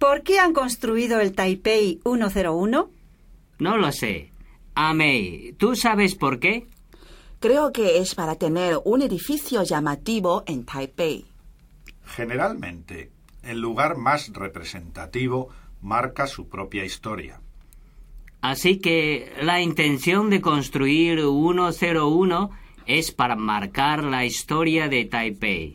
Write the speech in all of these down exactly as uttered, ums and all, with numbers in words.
¿Por qué han construido el Taipei ciento uno? No lo sé. Amei, ¿tú sabes por qué? Creo que es para tener un edificio llamativo en Taipei. Generalmente, el lugar más representativo marca su propia historia. Así que la intención de construir ciento uno es para marcar la historia de Taipei.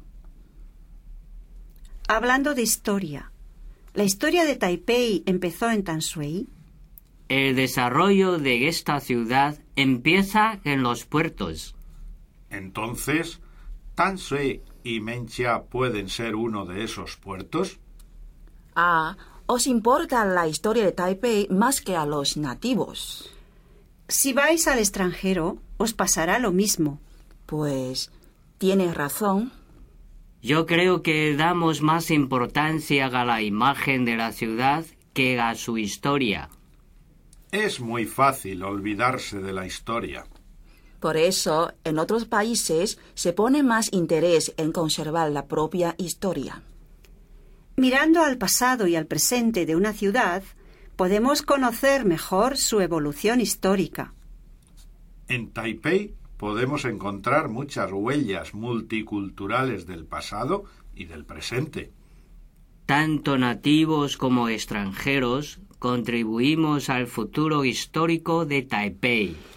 Hablando de historia, ¿la historia de Taipei empezó en Tanshui? El desarrollo de esta ciudad empieza en los puertos. Entonces, ¿Tanshui y Menxia pueden ser uno de esos puertos? Ah, ¿os importa la historia de Taipei más que a los nativos? Si vais al extranjero, os pasará lo mismo. Pues, tienes razón. Yo creo que damos más importancia a la imagen de la ciudad que a su historia. Es muy fácil olvidarse de la historia. Por eso, en otros países se pone más interés en conservar la propia historia. Mirando al pasado y al presente de una ciudad, podemos conocer mejor su evolución histórica. En Taipei podemos encontrar muchas huellas multiculturales del pasado y del presente. Tanto nativos como extranjeros contribuimos al futuro histórico de Taipei.